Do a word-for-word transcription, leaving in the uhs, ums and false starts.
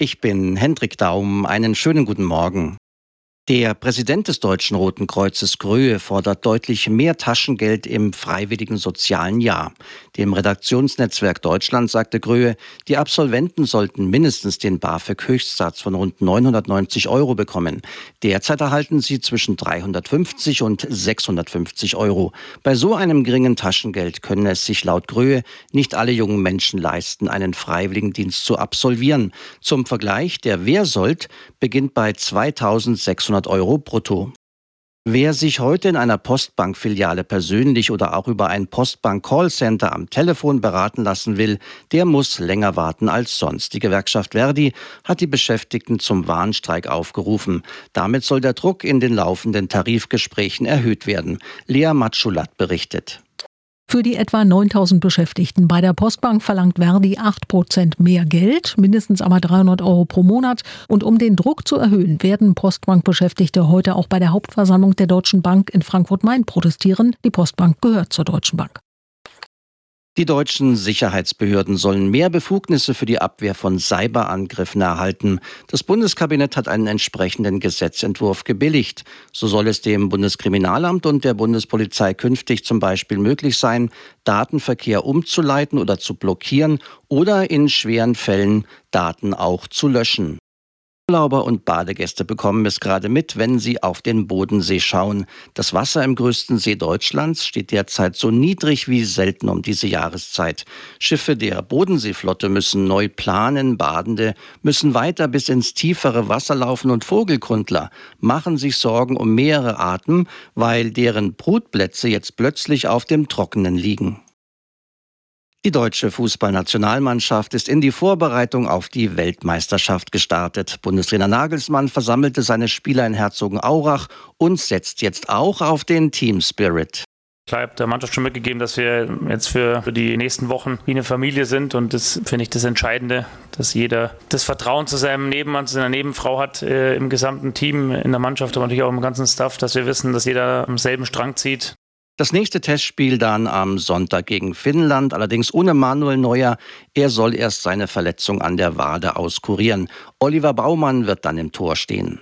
Ich bin Hendrik Daum. Einen schönen guten Morgen. Der Präsident des Deutschen Roten Kreuzes Gröhe fordert deutlich mehr Taschengeld im freiwilligen sozialen Jahr. Dem Redaktionsnetzwerk Deutschland sagte Gröhe, die Absolventen sollten mindestens den BAföG-Höchstsatz von rund neunhundertneunzig Euro bekommen. Derzeit erhalten sie zwischen dreihundertfünfzig und sechshundertfünfzig Euro. Bei so einem geringen Taschengeld können es sich laut Gröhe nicht alle jungen Menschen leisten, einen Freiwilligendienst zu absolvieren. Zum Vergleich, der Wehrsold beginnt bei zweitausendsechshundert Euro brutto. Wer sich heute in einer Postbankfiliale persönlich oder auch über ein Postbank-Callcenter am Telefon beraten lassen will, der muss länger warten als sonst. Die Gewerkschaft Verdi hat die Beschäftigten zum Warnstreik aufgerufen. Damit soll der Druck in den laufenden Tarifgesprächen erhöht werden. Lea Matschulat berichtet. Für die etwa neuntausend Beschäftigten bei der Postbank verlangt Verdi acht Prozent mehr Geld, mindestens aber dreihundert Euro pro Monat. Und um den Druck zu erhöhen, werden Postbank-Beschäftigte heute auch bei der Hauptversammlung der Deutschen Bank in Frankfurt-Main protestieren. Die Postbank gehört zur Deutschen Bank. Die deutschen Sicherheitsbehörden sollen mehr Befugnisse für die Abwehr von Cyberangriffen erhalten. Das Bundeskabinett hat einen entsprechenden Gesetzentwurf gebilligt. So soll es dem Bundeskriminalamt und der Bundespolizei künftig zum Beispiel möglich sein, Datenverkehr umzuleiten oder zu blockieren oder in schweren Fällen Daten auch zu löschen. Urlauber und Badegäste bekommen es gerade mit, wenn sie auf den Bodensee schauen. Das Wasser im größten See Deutschlands steht derzeit so niedrig wie selten um diese Jahreszeit. Schiffe der Bodenseeflotte müssen neu planen, Badende müssen weiter bis ins tiefere Wasser laufen und Vogelkundler machen sich Sorgen um mehrere Arten, weil deren Brutplätze jetzt plötzlich auf dem Trockenen liegen. Die deutsche Fußballnationalmannschaft ist in die Vorbereitung auf die Weltmeisterschaft gestartet. Bundestrainer Nagelsmann versammelte seine Spieler in Herzogenaurach und setzt jetzt auch auf den Team Spirit. Ich habe der Mannschaft schon mitgegeben, dass wir jetzt für die nächsten Wochen wie eine Familie sind, und das finde ich das Entscheidende, dass jeder das Vertrauen zu seinem Nebenmann, zu seiner Nebenfrau hat, äh, im gesamten Team, in der Mannschaft, aber natürlich auch im ganzen Staff, dass wir wissen, dass jeder am selben Strang zieht. Das nächste Testspiel dann am Sonntag gegen Finnland, allerdings ohne Manuel Neuer. Er soll erst seine Verletzung an der Wade auskurieren. Oliver Baumann wird dann im Tor stehen.